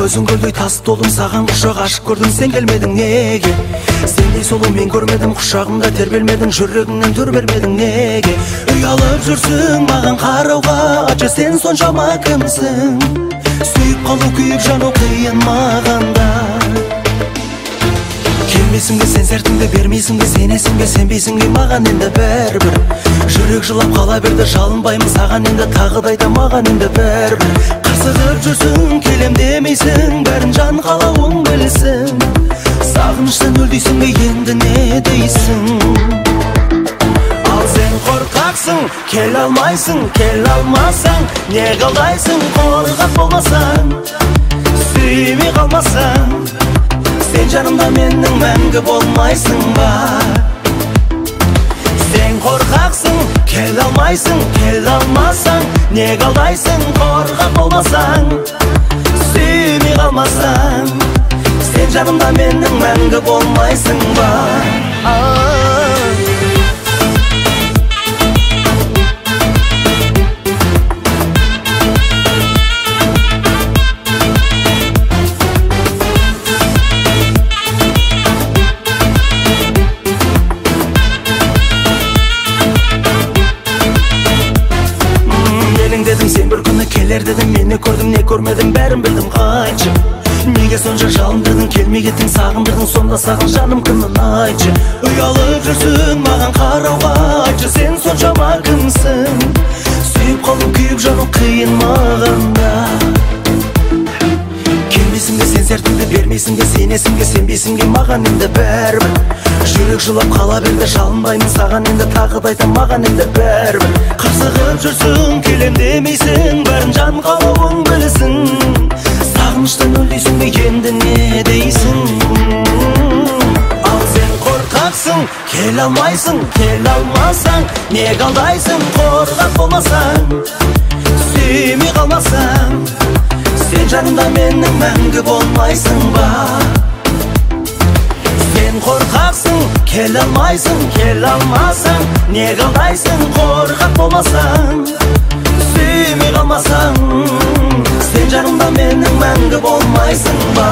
көзің көлдей тас толдың, саған құшақ ашып көрдің, сен келмедің неге? Сендей сұлу мен көрмедім, құшағымда тербелмедің, жүрегіңнен түр бермедің неге? Ұялып жүрсің маған қарауға, ачы сен соншама кімсің? Сүйіп қалу, күйіп жану қиын мағанда. Келмесің бе сен сертіңді, бермейсің бе сенесің бе, сенбейсің бе маған енді бәрібір. Жүрек жылап қала берді, жалынбаймын саған енді, тағыдай да маған енді бәрібір. Қарсығып жүрсің, келем демейсің, бәрін жан қалауың білсін. Сағыныштан өлдейсің бе енді не дейсің? Ал сен қорқақсың, келе алмайсың, келе алмасаң, не қалдайсың? Қорқақ болмасаң, сүймей қалмасаң, сен жанымда менің мәңгі болмайсың ба? Сен қорқақсың, келе алмайсың, келе алмасаң, не қалдайсың? Қорқақ болмасаң, сүймей қалмасаң, сен жанымда менің мәңгі болмайсың ба? Dedim sen bir күні келер dedim, мені көрдім, не көрмедім, бәрін білдім, қайтшы. Неге сонша жалындырдың, келмей кеттің, сағындырдың, сонда саған жаным кімнің айтшы? Ұялып жүрсің маған қарауға, айтшы сен соншама кімсің? Сүйіп қалу, күйіп жану қиын мағанда. Келмейсің бе сен сертіңді, бермейсің бе сенесің бе, сенбейсің бе маған енді бәрібір. Жүрек жылап қала берді, жалынбаймын саған енді, тағыдай да маған енді бәрібір. Қарсығып жүрсің, келем демейсің, бәрін жан қалауың білсін. Сағыныштан өлдейсің бе енді не дейсің? Ал сен қорқақсың, келе алмайсың, келе алмасаң, не қалдайсың? Қорқақ болмасаң, сүймей қалмасаң, сен жанымда менің мәңгі болмайсың ба? Сен қорқақсың, келе алмайсың, келе алмасаң, не қалдайсың? Қорқақ болмасаң, сүймей қалмасаң, сен жанымда менің мәңгі болмайсың ба?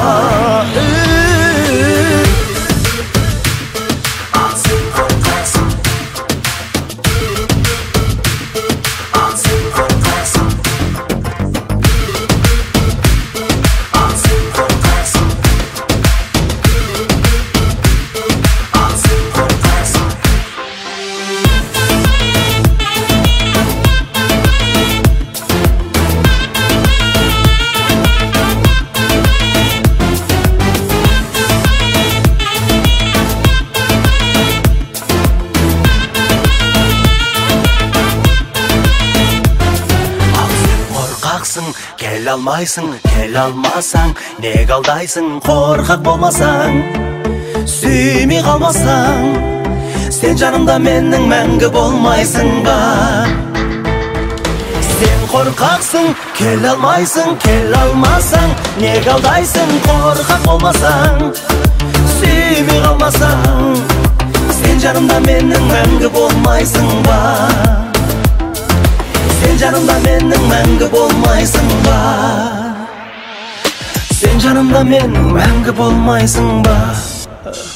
Келе алмайсың, келе алмасаң, не қалдайсың? Қорқақ болмасаң, сүймей қалмасаң, сен жанымда менің мәңгі болмайсың ба? Сен қорқақсың, келе алмайсың, келе алмасаң, не қалдайсың? Қорқақ болмасаң, сүймей қалмасаң, сен жанымда менің мәңгі болмайсың ба? Сен жанымда менің мәңгі болмайсың ба? Сен жанымда менің мәңгі болмайсың ба?